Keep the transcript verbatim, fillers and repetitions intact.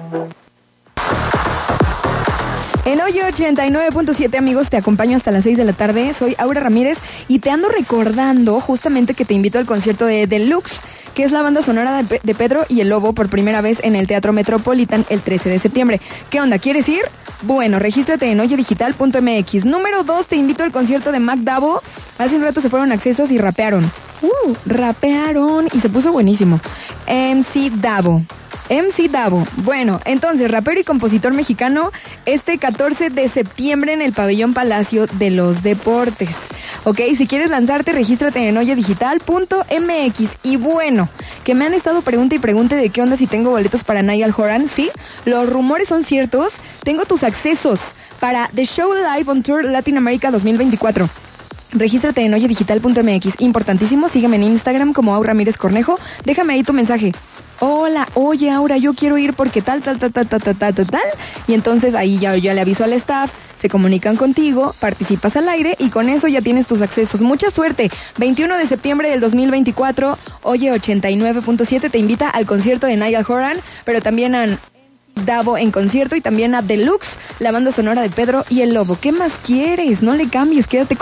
En Hoy ochenta y nueve punto siete, amigos, te acompaño hasta las seis de la tarde. Soy Aura Ramírez y te ando recordando justamente que te invito al concierto de Deluxe, que es la banda sonora de, de Pedro y el Lobo, por primera vez en el Teatro Metropolitan el trece de septiembre. ¿Qué onda? ¿Quieres ir? Bueno, regístrate en oye digital punto m x. Número dos, te invito al concierto de Mac Davo. Hace un rato se fueron accesos y rapearon. Uh, rapearon y se puso buenísimo. M C Davo. M C Davo. Bueno, entonces, rapero y compositor mexicano, este catorce de septiembre en el Pabellón Palacio de los Deportes. Ok, si quieres lanzarte, regístrate en oye digital punto m x. Y bueno, que me han estado pregunte y pregunte de qué onda si tengo boletos para Niall Horan. Sí, los rumores son ciertos. Tengo tus accesos para The Show Live on Tour Latin America dos mil veinticuatro. Regístrate en oye digital punto m x. Importantísimo, sígueme en Instagram como Aura Ramírez Cornejo. Déjame ahí tu mensaje. Hola, oye Aura, yo quiero ir porque tal, tal, tal, tal, tal, tal, tal, tal, tal. Y entonces ahí ya, ya le aviso al staff, se comunican contigo, participas al aire y con eso ya tienes tus accesos. Mucha suerte. veintiuno de septiembre del dos mil veinticuatro, Oye ochenta y nueve punto siete te invita al concierto de Niall Horan, pero también a Davo en concierto y también a Deluxe, la banda sonora de Pedro y el Lobo. ¿Qué más quieres? No le cambies, quédate con